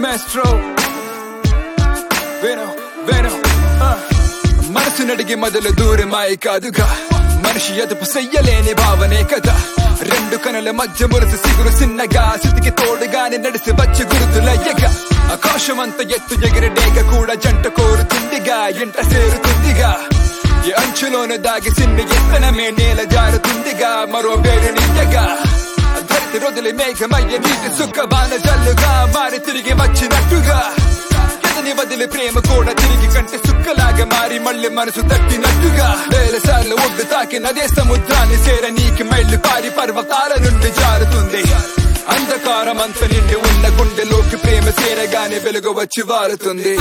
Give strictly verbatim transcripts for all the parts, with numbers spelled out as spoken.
maestro. Veno, veno, uh. మనసు నడిగి మొదలు దూరమాయి కాదుగా మనిషి ఎదుపు చెయ్యలేని భావనే కదా రెండు కనుల మధ్య మురసి సిగురు చిన్నగా శృతికి తోడుగానే నడిసి వచ్చి గుర్తులయ్యగా ఆకాశమంత ఎత్తు ఎగిరడేగ కూడా జంట కోరుతుందిగా ఇంట చేరుతుందిగా ఈ అంచులోను దాగి సిన్ని ఎత్తనమే నేల జారుతుందిగా మరో వేరు నిండగా ధరితి రొదిలి మేఘమయ్య నీటి సుఖ బాణ జల్లుగా మారి తిరిగి వచ్చినట్టుగా ఎదని వదిలి ప్రేమ కూడా తిరిగి కంటే సుక్కలాగా మారి మళ్ళీ మనసు తట్టినట్టుగా వేల సార్లు ఒడ్డు తాకినదే సముద్రాన్ని చేర నీకి మళ్ళీ పారి పర్వతాల నుండి జారుతుంది అంధకారం అంత నిండి ఉన్న గుండెలోకి ప్రేమ చేరగానే వెలుగు వచ్చి వారుతుంది.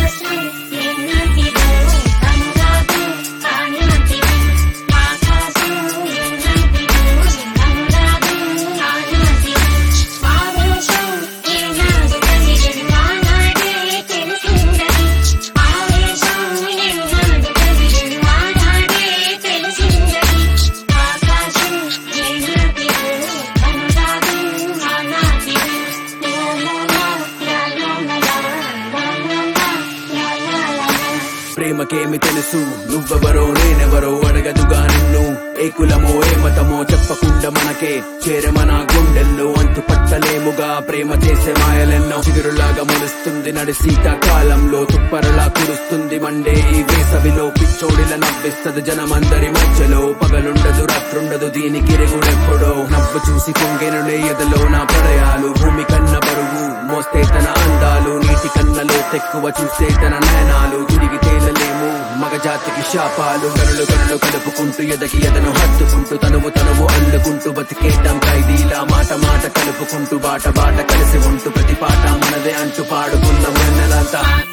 ప్రేమకేమి తెలుసు నువ్వెవరో నేనెవరో అడగదుగా నిన్ను ఏ కులమో ఏ మతమో చెప్పకుండా మనకే చేరమన గుండెల్లో అంతు పట్టలేముగా ప్రేమ చేసే మాయలెన్నో చిగురులాగా మొలుస్తుంది నడి శీతాకాలంలో తుప్పరలా కురుస్తుంది మండే ఈ వేసవిలో పిచ్చోడిలా నవ్విస్తది జనమందరి మధ్యలో పగలుండదు రాత్రుండదు దీనికి రెగుడెప్పుడో నవ్వు చూసి పొంగెనులే ఎదలో నా ప్రళయాలు భూమి కన్న బరువు మోస్తే తన అందాలు నీటి కన్నలో తెక్కువ చూసే తన నయనాలు తిరిగి తేలలేము మగ జాతికి శాపాలు గనులు గనులు కలుపుకుంటూ ఎదకి ఎదను హత్తుకుంటూ తనువు తనువు అల్లుకుంటూ బతికేద్దాం ఖైదీలా మాట మాట కలుపుకుంటూ బాట బాట కలిసి ఉంటూ ప్రతి పాట మనదే అంటూ పాడుకున్న వెన్నెలంతా